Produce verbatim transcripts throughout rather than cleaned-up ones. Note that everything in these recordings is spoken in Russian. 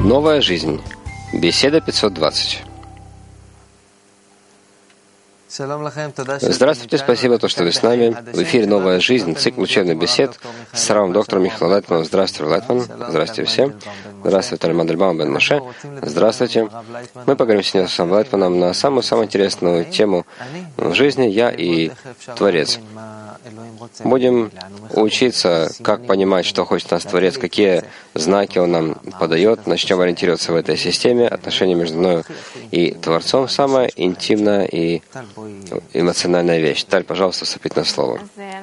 Новая жизнь. Беседа пятьсот двадцать. Здравствуйте, спасибо, то, что вы с нами. В эфире «Новая жизнь», цикл учебных бесед с равным доктором Михаилом Лайтманом. Здравствуйте, Лайтман. Здравствуйте всем. Здравствуйте, Альман Дельбаум бен Моше. Здравствуйте. Мы поговорим сегодня с вами Лайтманом на самую-самую интересную тему в жизни «Я и Творец». Будем учиться, как понимать, что хочет нас Творец, какие знаки Он нам подает. Начнем ориентироваться в этой системе. Отношения между мной и Творцом — самая интимная и эмоциональная вещь. Таль, пожалуйста, вступительное слово.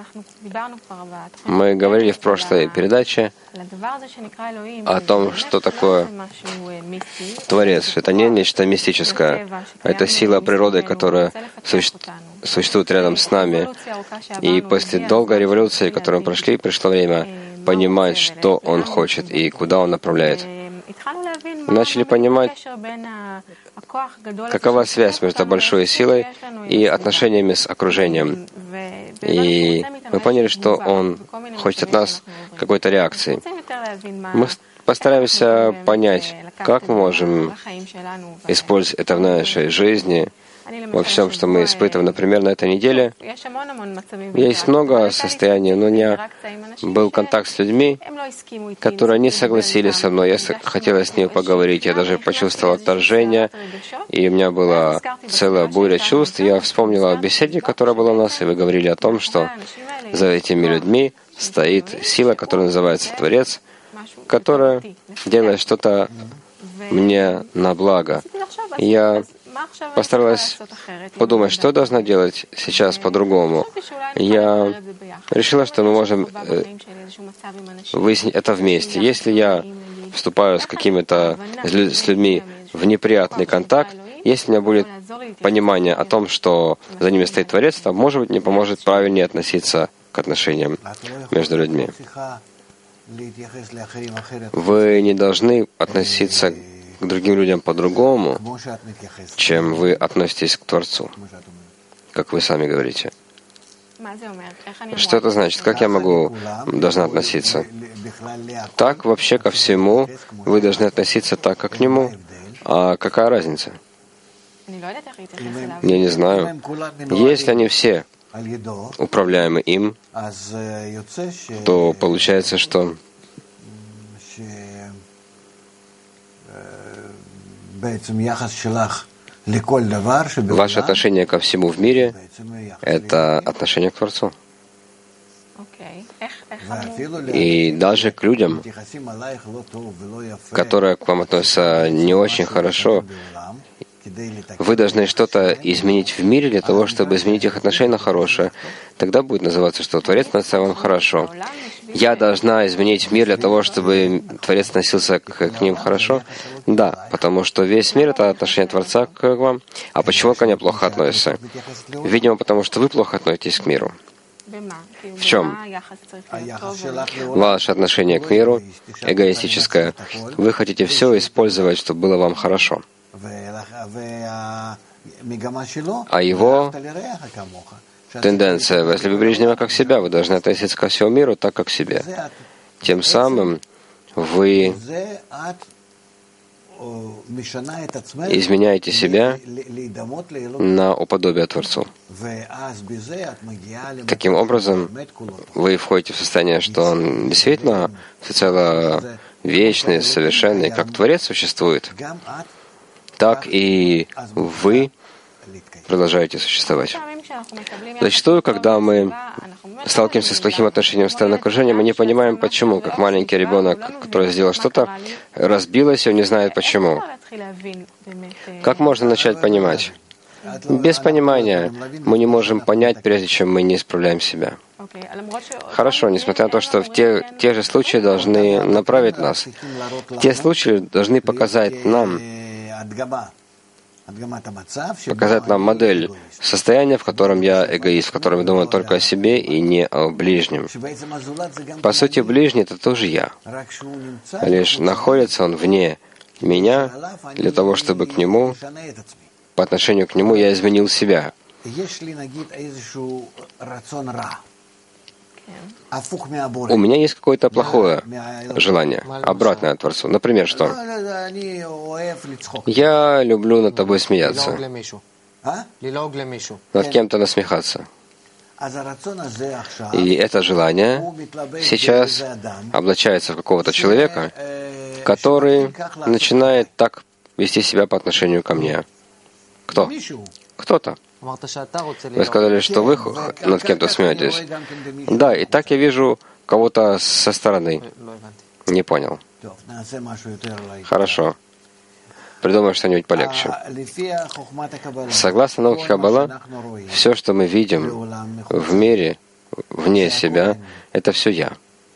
Мы говорили в прошлой передаче о том, что такое Творец. Это не нечто мистическое. Это сила природы, которая существует рядом с нами. И после долгой революции, которую мы прошли, пришло время понимать, что Он хочет и куда Он направляет. Начали понимать, какова связь между большой силой и отношениями с окружением. И мы поняли, что Он хочет от нас какой-то реакции. Мы постараемся понять, как мы можем использовать это в нашей жизни, во всем, что мы испытываем. Например, на этой неделе есть много состояний, но у меня был контакт с людьми, которые не согласились со мной. Я хотела с ними поговорить, я даже почувствовала отторжение, и у меня была целая буря чувств. Я вспомнила о беседе, которая была у нас, и вы говорили о том, что за этими людьми стоит сила, которая называется Творец, которая делает что-то мне на благо. Я постаралась подумать, что должна делать сейчас по-другому. Я решила, что мы можем э, выяснить это вместе. Если я вступаю с какими-то с людьми в неприятный контакт, если у меня будет понимание о том, что за ними стоит Творец, то, может быть, мне поможет правильнее относиться к отношениям между людьми. Вы не должны относиться к другим людям по-другому, чем вы относитесь к Творцу, как вы сами говорите. Что это значит? Как я могу, должна относиться? Так вообще ко всему вы должны относиться так, как к Нему. А какая разница? Я не знаю. Если они все управляемы им, то получается, что ваше отношение ко всему в мире — это отношение к Творцу. И даже к людям, которые к вам относятся не очень хорошо, вы должны что-то изменить в мире для того, чтобы изменить их отношение на хорошее. Тогда будет называться, что Творец относится вам хорошо. Я должна изменить мир для того, чтобы Творец относился к, к ним хорошо? Да, потому что весь мир — это отношение Творца к вам. А почему ко мне плохо относится? Видимо, потому что вы плохо относитесь к миру. В чем? Ваше отношение к миру эгоистическое. Вы хотите все использовать, чтобы было вам хорошо. А его тенденция: если вы ближнего как себя, вы должны относиться ко всему миру так, как к себе. Тем самым вы изменяете себя на уподобие Творцу. Таким образом, вы входите в состояние, что Он действительно всецело вечный, совершенный, как Творец существует, так и вы продолжаете существовать. Зачастую, когда мы сталкиваемся с плохим отношением стороны окружения, мы не понимаем, почему. Как маленький ребенок, который сделал что-то, разбилось, и он не знает, почему. Как можно начать понимать? Без понимания мы не можем понять, прежде чем мы не исправляем себя. Хорошо, несмотря на то, что в те, те же случаи должны направить нас. Те случаи должны показать нам, показать нам модель состояния, в котором я эгоист, в котором я думаю только о себе и не о ближнем. По сути, ближний — это тоже я. Лишь находится он вне меня для того, чтобы к нему, по отношению к нему, я изменил себя. у меня есть какое-то плохое желание, обратное от Творцу. Например, что? Я люблю над тобой смеяться, над кем-то насмехаться. И это желание сейчас облачается в какого-то человека, который начинает так вести себя по отношению ко мне. Кто? Кто-то. Вы сказали, что вы над кем-то смеетесь. Да, и так я вижу кого-то со стороны. Не понял. Хорошо. Придумаем что-нибудь полегче. Согласно науке Каббала, все, что мы видим в мире, вне себя, это все я.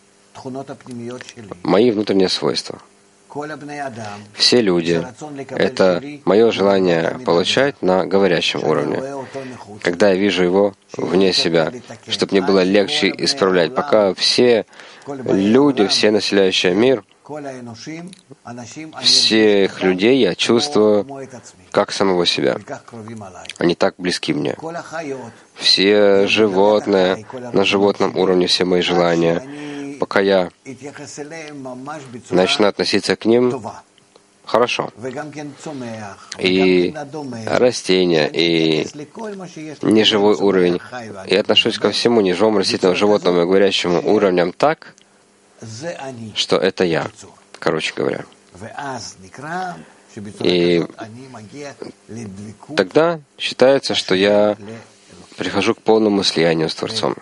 Мои внутренние свойства. Все люди — это мое желание получать на говорящем уровне. Когда я вижу его вне себя, чтобы мне было легче исправлять. Пока все люди, все населяющие мир, всех людей я чувствую как самого себя. Они так близки мне. Все животные, на животном уровне все мои желания. Пока я начну относиться к ним хорошо. И растения, и неживой уровень. И отношусь ко всему неживому, растительному, животному и говорящему уровням так, что это я, короче говоря. И тогда считается, что я прихожу к полному слиянию с Творцом.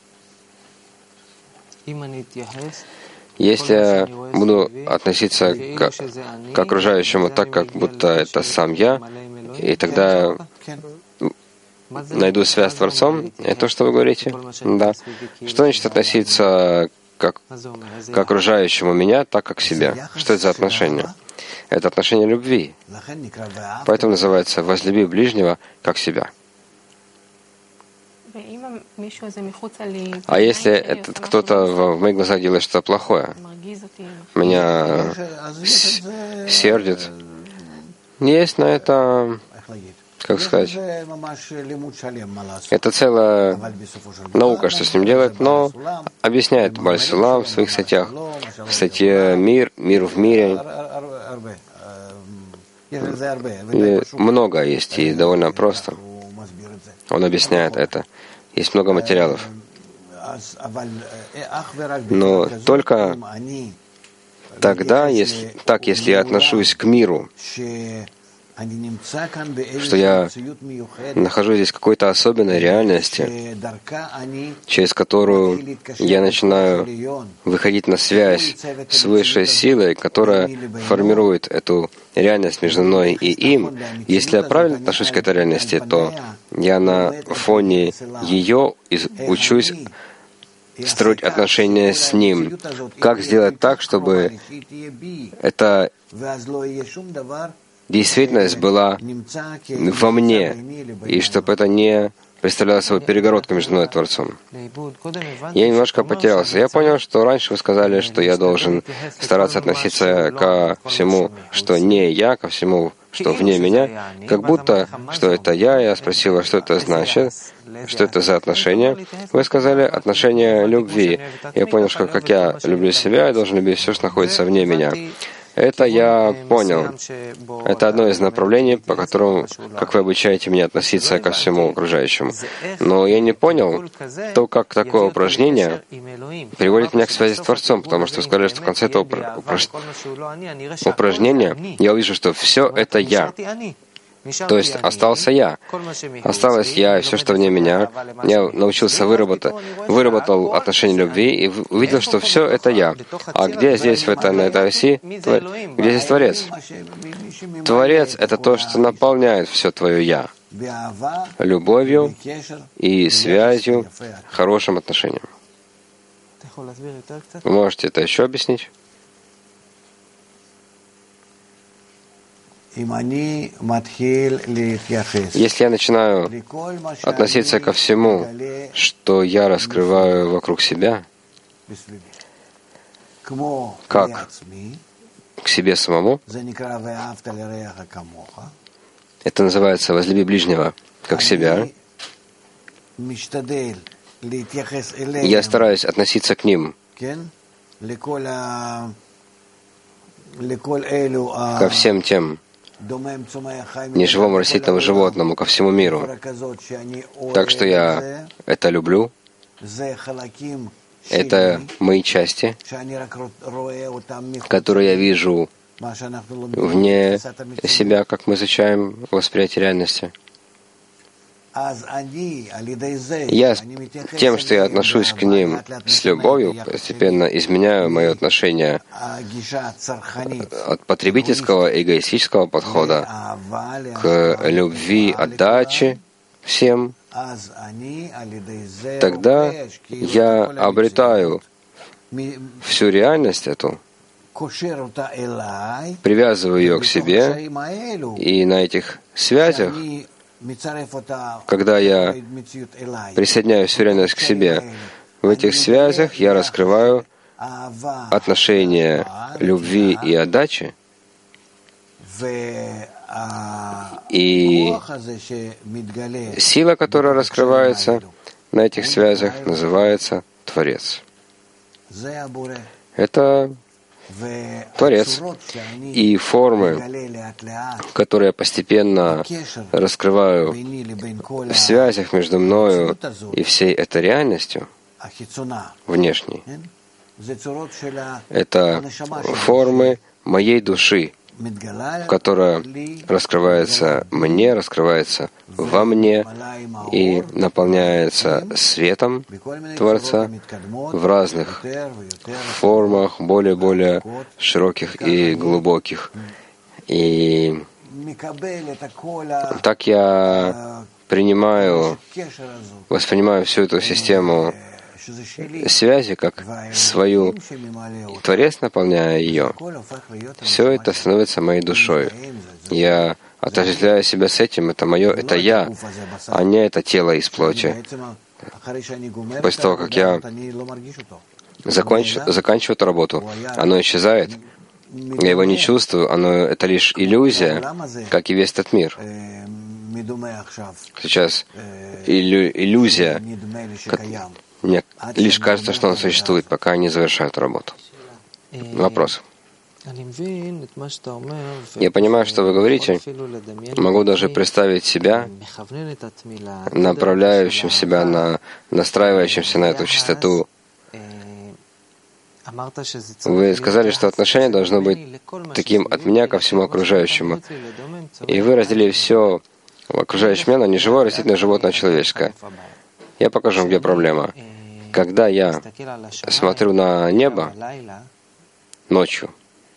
Если я буду относиться к, к окружающему так, как будто это сам я, и тогда найду связь с Творцом, это то, что вы говорите? Да. Что значит относиться как, к окружающему меня так, как к себе? Что это за отношение? Это отношение любви. Поэтому называется «возлюби ближнего, как себя». А если этот кто-то в моих глазах делает что-то плохое, меня сердит, есть на это, как сказать, это целая наука, что с ним делать, но объясняет Бааль Сулам в своих статьях, в статье «Мир, мир в мире». И много есть, и довольно просто. Он объясняет это. Есть много материалов. Но только тогда, если, так, если я отношусь к миру, что я нахожусь здесь в какой-то особенной реальности, через которую я начинаю выходить на связь с высшей силой, которая формирует эту реальность между мной и им. Если я правильно отношусь к этой реальности, то я на фоне ее учусь строить отношения с ним. Как сделать так, чтобы эта действительность была во мне, и чтобы это не представляло собой перегородку между мной и Творцом. Я немножко потерялся. Я понял, что раньше вы сказали, что я должен стараться относиться ко всему, что не я, ко всему, что вне меня, как будто, что это я. Я спросила, что это значит, что это за отношения. Вы сказали отношения любви. Я понял, что как я люблю себя, я должен любить все, что находится вне меня. Это я понял. Это одно из направлений, по которому, как вы обучаете меня относиться ко всему окружающему. Но я не понял то, как такое упражнение приводит меня к связи с Творцом, потому что вы сказали, что в конце этого упраж... упражнения я увижу, что все это я. То есть остался я. Осталось я и все, что вне меня. Я научился выработать, выработал отношение любви и увидел, что все это я. А где здесь, в этой, на этой оси, где здесь Творец? Творец — это то, что наполняет все твое я. Любовью и связью, хорошим отношением. Вы можете это еще объяснить? Если я начинаю относиться ко всему, что я раскрываю вокруг себя, как к себе самому, это называется «возлюби ближнего, как себя». я стараюсь относиться к ним, ко всем тем, неживому растительному животному, ко всему миру. Так что я это люблю. Это мои части, которые я вижу вне себя, как мы изучаем восприятие реальности. Я тем, что я отношусь к ним с любовью, постепенно изменяю мое отношение от потребительского эгоистического подхода к любви, отдаче всем. Тогда я обретаю всю реальность эту, привязываю ее к себе, и на этих связях, когда я присоединяю всю реальность к себе, в этих связях я раскрываю отношения любви и отдачи, и сила, которая раскрывается на этих связях, называется Творец. Это Творец. И формы, которые я постепенно раскрываю в связях между мною и всей этой реальностью, внешней, это формы моей души, которая раскрывается мне, раскрывается во мне и наполняется светом Творца в разных формах, более-более широких и глубоких. И так я принимаю, воспринимаю всю эту систему связи как свою, и Творец, наполняя ее, все это становится моей душой. Я отождествляю себя с этим, это мое, это я, а не это тело из плоти. После того, как я закончу, заканчиваю эту работу, оно исчезает, я его не чувствую, оно это лишь иллюзия, как и весь этот мир. Сейчас иллю, иллюзия, как, мне лишь кажется, что он существует, пока они завершают работу. Вопрос. Я понимаю, что вы говорите. Могу даже представить себя, направляющим себя, на, настраивающимся на эту чистоту. Вы сказали, что отношение должно быть таким от меня ко всему окружающему. И вы разделили все в окружающем мире на неживое, растительное, животное, человеческое. Я покажу вам, где проблема. Когда я смотрю на небо ночью,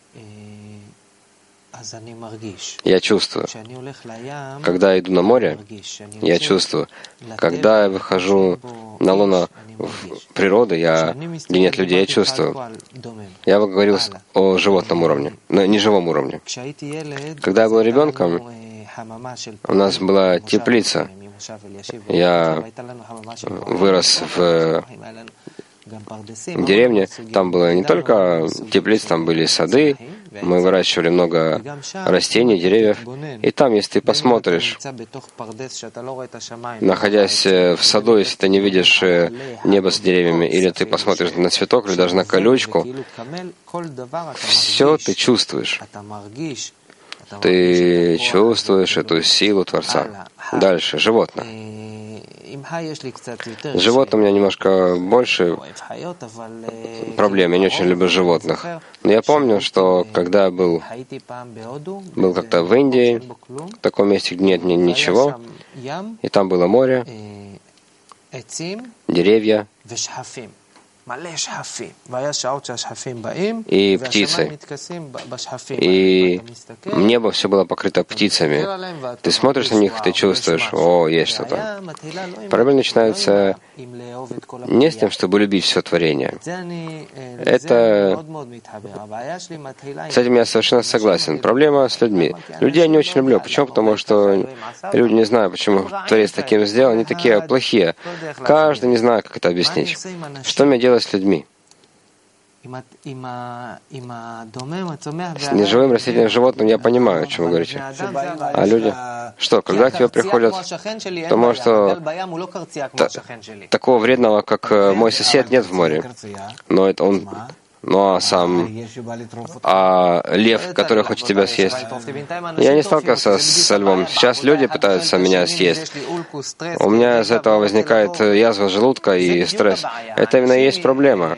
я чувствую. Когда я иду на море, я чувствую. Когда я выхожу на лоно природы, я, где нет людей, я чувствую. Я говорил о животном уровне, на неживом уровне. Когда я был ребенком, у нас была теплица. Я вырос в деревне. Там было не только теплица, там были сады. Мы выращивали много растений, деревьев. И там, если ты посмотришь, находясь в саду, если ты не видишь небо с деревьями, или ты посмотришь на цветок, или даже на колючку, все ты чувствуешь. Ты чувствуешь эту силу Творца. Дальше, животное. С животным у меня немножко больше проблем. Я не очень люблю животных. Но я помню, что когда я был, был как-то в Индии, в таком месте, где нет ничего, и там было море, деревья и птицы. И небо все было покрыто птицами. Ты смотришь на них, ты чувствуешь, о, есть что-то. Проблема начинается не с тем, чтобы любить все творение. Это... С этим я совершенно согласен. Проблема с людьми. Людей я не очень люблю. Почему? Потому что люди не знают, почему Творец таким сделал. Они такие плохие. Каждый не знает, как это объяснить. Что мне делать с людьми? С неживым растительным животным я понимаю, о чем вы говорите. А люди, что, когда к тебе приходят, то может, что та, такого вредного, как мой сосед, нет в море. Но это он, ну а сам, а лев, который хочет тебя съесть. Я не сталкивался со львом. Сейчас люди пытаются меня съесть. У меня из этого возникает язва желудка и стресс. Это именно и есть проблема.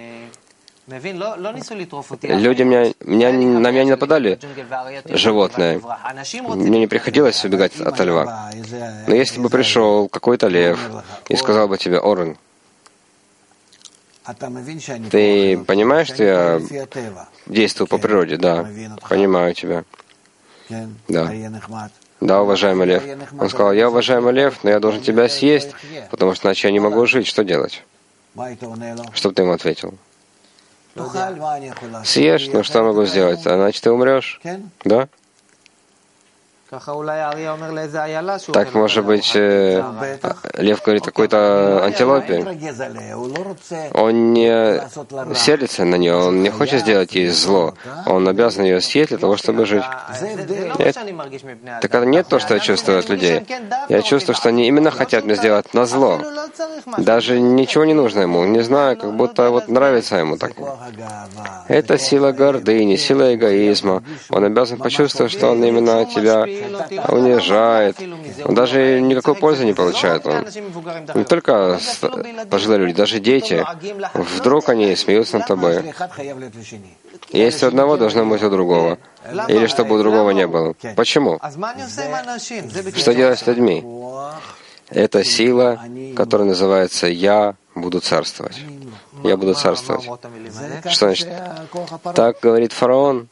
Люди меня, меня, на меня не нападали, животные. Мне не приходилось убегать от льва. Но если бы пришел какой-то лев и сказал бы тебе: Орен, ты понимаешь, что я действую по природе? Да, понимаю тебя. Да. Да, уважаемый лев. Он сказал: я уважаемый лев, но я должен тебя съесть, потому что иначе я не могу жить. Что делать? Что бы ты ему ответил? Съешь, ну что я могу сделать? А значит, ты умрешь. Да? Так, может быть, э, лев говорит какой-то антилопе. Он не сердится на нее, он не хочет сделать ей зло. Он обязан ее съесть для того, чтобы жить. Нет? Так это не то, что я чувствую от людей. Я чувствую, что они именно хотят мне сделать на зло. Даже ничего не нужно ему. Не знаю, как будто вот нравится ему так. Это сила гордыни, сила эгоизма. Он обязан почувствовать, что он именно тебя унижает. Он даже никакой пользы не получает. Он. Не только пожилые люди, даже дети. Вдруг они смеются над тобой. Если у одного, должно быть у другого. Или чтобы у другого не было. Почему? Что делать с людьми? Это сила, которая называется «Я буду царствовать». Я буду царствовать. Что значит? Так говорит фараон.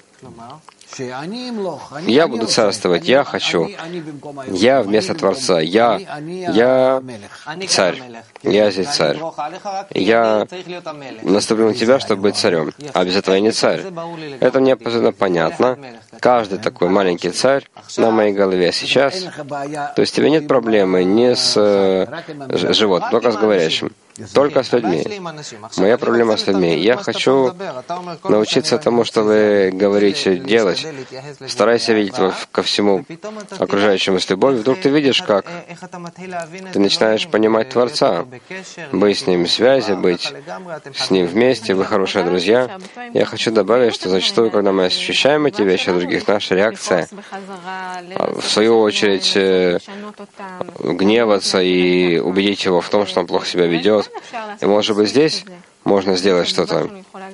Я буду царствовать, я хочу. Я вместо Творца. Я, я царь. Я здесь царь. Я наступлю на тебя, чтобы быть царем. А без этого я не царь. Это мне абсолютно понятно. Каждый такой маленький царь на моей голове сейчас. То есть у тебя нет проблемы ни с э, животным, только с говорящим. Только с людьми. Моя проблема с людьми. Я хочу научиться тому, что вы говорите, делать. Старайся видеть ко всему окружающему с любовью. Вдруг ты видишь, как ты начинаешь понимать Творца, быть с Ним в связи, быть с Ним вместе, вы хорошие друзья. Я хочу добавить, что зачастую, когда мы ощущаем эти вещи от других, наша реакция, в свою очередь, гневаться и убедить его в том, что он плохо себя ведет. И, может быть, здесь можно сделать что-то.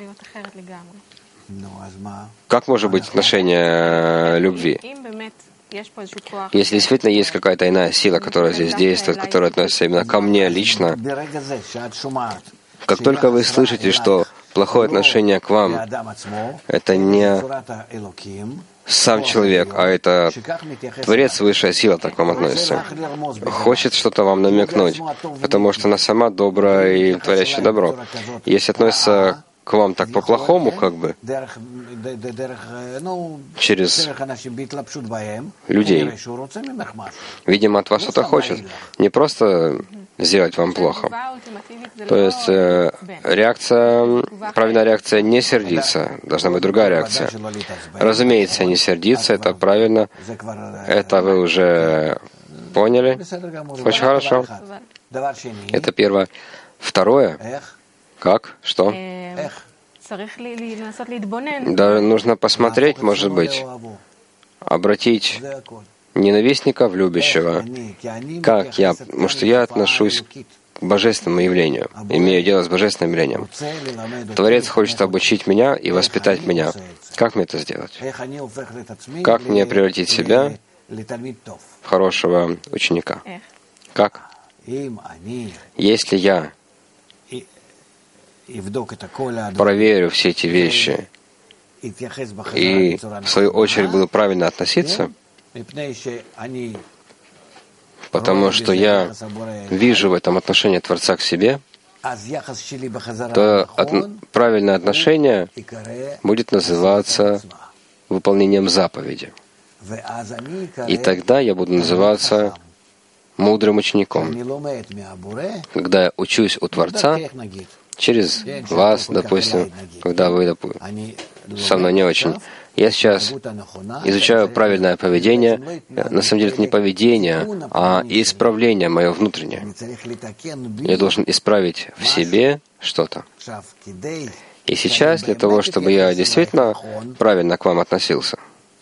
Как может быть отношение любви? Если действительно есть какая-то иная сила, которая здесь действует, которая относится именно ко мне лично, как только вы слышите, что плохое отношение к вам — это не сам человек, а это Творец, высшая сила, так к вам относится, хочет что-то вам намекнуть, потому что она сама добрая и творящая добро. Если относится к вам так по-плохому, как бы, через людей, видимо, от вас что-то хочет. Не просто сделать вам плохо. То есть э, реакция, правильная реакция — не сердиться. Должна быть другая реакция. Разумеется, не сердиться — это правильно. Это вы уже поняли. Очень хорошо. Это первое. Второе. Как? Что? Да, нужно посмотреть, может быть, обратить ненавистника в любящего. Как я, потому что я отношусь к божественному явлению, имею дело с божественным явлением. Творец хочет обучить меня и воспитать меня. Как мне это сделать? Как мне превратить себя в хорошего ученика? Как? Если я проверю все эти вещи и, в свою очередь, буду правильно относиться, потому что я вижу в этом отношении Творца к себе, то от... правильное отношение будет называться выполнением заповеди. И тогда я буду называться мудрым учеником. Когда я учусь у Творца, через вас, допустим, когда вы допустим, со мной не очень. Я сейчас изучаю правильное поведение. На самом деле это не поведение, а исправление мое внутреннее. Я должен исправить в себе что-то. И сейчас для того, чтобы я действительно правильно к вам относился,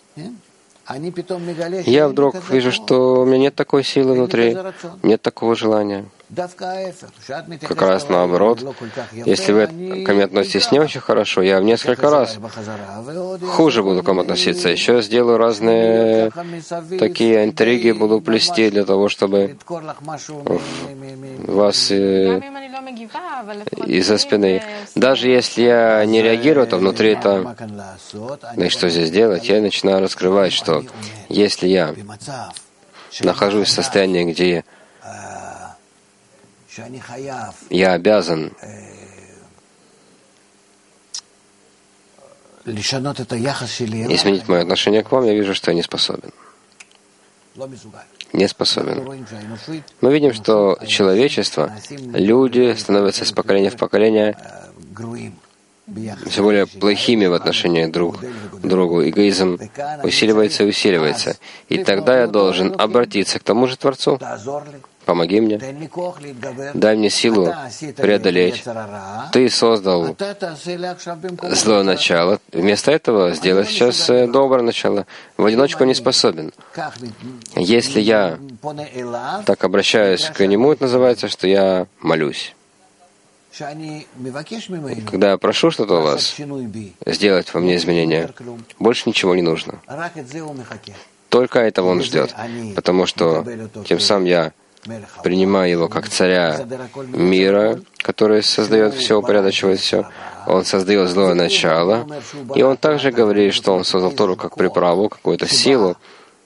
я вдруг вижу, что у меня нет такой силы внутри, нет такого желания. Как раз наоборот, если вы ко мне относитесь не очень хорошо, я в несколько раз хуже буду к вам относиться. Еще сделаю разные такие интриги, буду плести для того, чтобы вас э, из-за спины. Даже если я не реагирую, то внутри это... Ну и что здесь делать? Я начинаю раскрывать, что если я нахожусь в состоянии, где я обязан изменить мое отношение к вам, я вижу, что я не способен. Не способен. Мы видим, что человечество, люди становятся с поколения в поколение все более плохими в отношении друг к другу. Эгоизм усиливается и усиливается. И тогда я должен обратиться к тому же Творцу. Помоги мне. Дай мне силу преодолеть. Ты создал злое начало. Вместо этого сделай сейчас доброе начало. В одиночку не способен. Если я так обращаюсь к Нему, это называется, что я молюсь. Когда я прошу что-то у вас, сделать во мне изменения, больше ничего не нужно. Только этого Он ждет, потому что тем самым я принимаю Его как царя мира, который создает все, упорядочивает все. Он создает злое начало, и Он также говорит, что Он создал Тору как приправу, какую-то силу,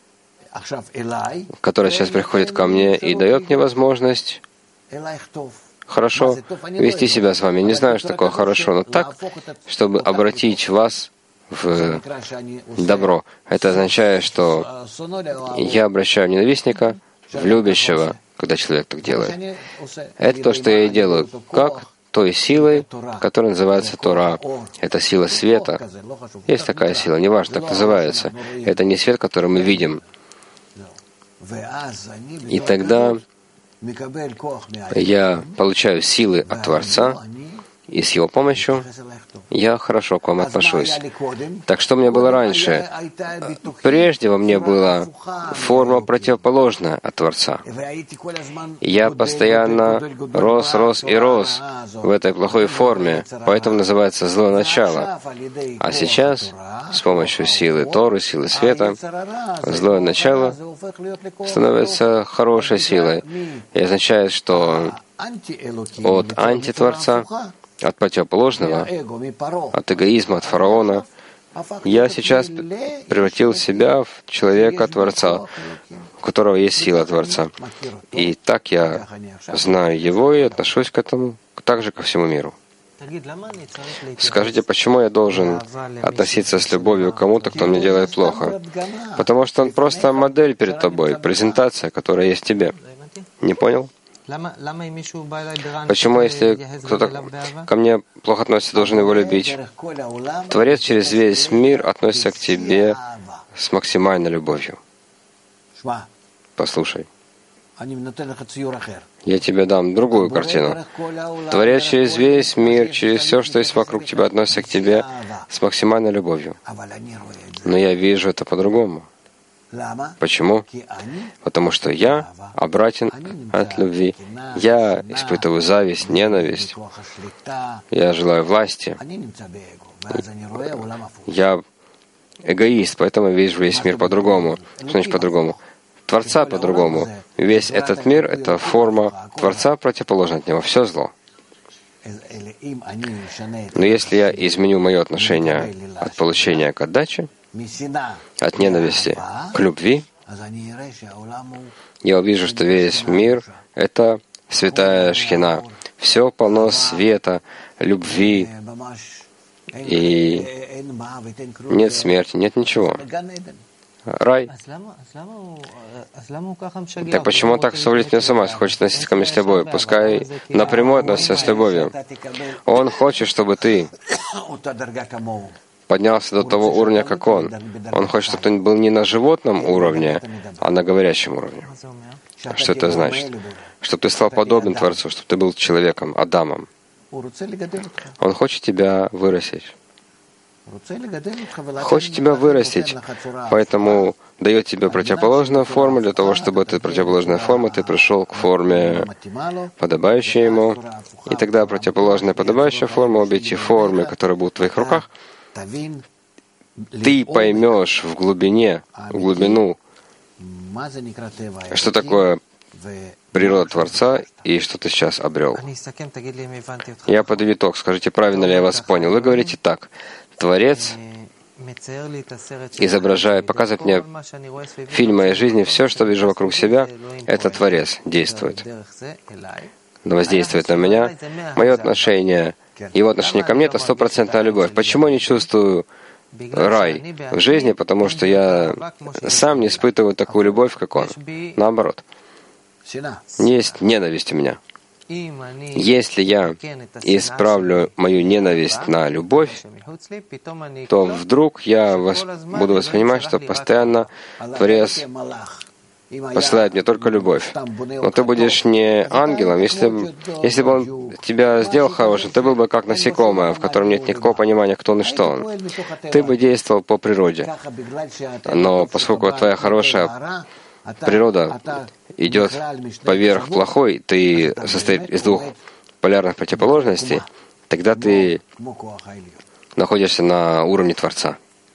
которая сейчас приходит ко мне и дает мне возможность хорошо вести себя с вами. Не знаю, что такое хорошо, но так, чтобы обратить вас в добро. Это означает, что я обращаю ненавистника в любящего, когда человек так делает. Это то, что я и делаю, как той силой, которая называется Тора. Это сила света. Есть такая сила, неважно, так называется. Это не свет, который мы видим. И тогда я получаю силы от Творца, и с Его помощью я хорошо к вам отношусь. Так что у меня было раньше? Прежде во мне была форма противоположная от Творца. Я постоянно рос, рос и рос в этой плохой форме, поэтому называется злое начало. А сейчас, с помощью силы Торы, силы света, злое начало становится хорошей силой. И означает, что от антитворца, от противоположного, от эгоизма, от фараона, я сейчас превратил себя в человека-творца, у которого есть сила Творца. И так я знаю его и отношусь к этому, так же ко всему миру. Скажите, почему я должен относиться с любовью к кому-то, кто мне делает плохо? Потому что он просто модель перед тобой, презентация, которая есть в тебе. Не понял? Почему, если кто-то ко мне плохо относится, должен его любить? Творец через весь мир относится к тебе с максимальной любовью. Послушай. Я тебе дам другую картину. Творец через весь мир, через все, что есть вокруг тебя, относится к тебе с максимальной любовью. Но я вижу это по-другому. Почему? Потому что я обратен от любви. Я испытываю зависть, ненависть. Я желаю власти. Я эгоист, поэтому я вижу весь мир по-другому. Что значит по-другому? Творца по-другому. Весь этот мир — это форма Творца, противоположная от него. Все зло. Но если я изменю мое отношение от получения к отдаче, от ненависти к любви, я увижу, что весь мир — это святая Шхина. Все полно света, любви, и нет смерти, нет ничего. рай. Так почему он так сводит меня с ума, хочет относиться ко мне с любовью? Пускай напрямую относится с любовью. Он хочет, чтобы ты поднялся до того уровня, как он. Он хочет, чтобы ты был не на животном уровне, а на говорящем уровне. Что это значит? Чтобы ты стал подобен Творцу, чтобы ты был человеком, Адамом. Он хочет тебя вырастить. Хочет тебя вырастить, поэтому дает тебе противоположную форму, для того, чтобы эта противоположная форма, ты пришел к форме, подобающей ему, и тогда противоположная подобающая форма, обе эти формы, которые будут в твоих руках, ты поймешь в глубине, в глубину, что такое природа Творца и что ты сейчас обрел. Я подведу итог. Скажите, правильно ли я вас понял? Вы говорите так. Творец изображает, показывает мне фильм моей жизни, все, что вижу вокруг себя, это Творец действует. Воздействует на меня. Мое отношение, его отношение ко мне — это стопроцентная любовь. Почему я не чувствую рай в жизни? Потому что я сам не испытываю такую любовь, как он. Наоборот. Есть ненависть у меня. Если я исправлю мою ненависть на любовь, то вдруг я вос... буду воспринимать, что постоянно Творец посылает мне только любовь. Но ты будешь не ангелом. Если, если бы он тебя сделал хорошим, ты был бы как насекомое, в котором нет никакого понимания, кто он и что он. Ты бы действовал по природе. Но поскольку твоя хорошая природа идет поверх плохой, ты состоит из двух полярных противоположностей, тогда ты находишься на уровне Творца.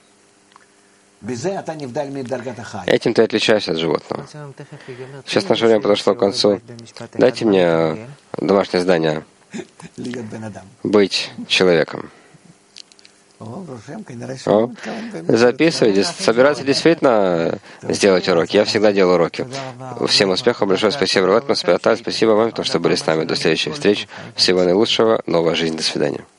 Этим ты отличаешься от животного. Сейчас наше время подошло к концу. Дайте мне домашнее задание быть человеком. О, записывайте, собираться действительно сделать уроки. Я всегда делаю уроки. Всем успехов, большое спасибо, Рават, спасибо вам, потому что были с нами. До следующих встреч. Всего наилучшего, новая жизнь, до свидания.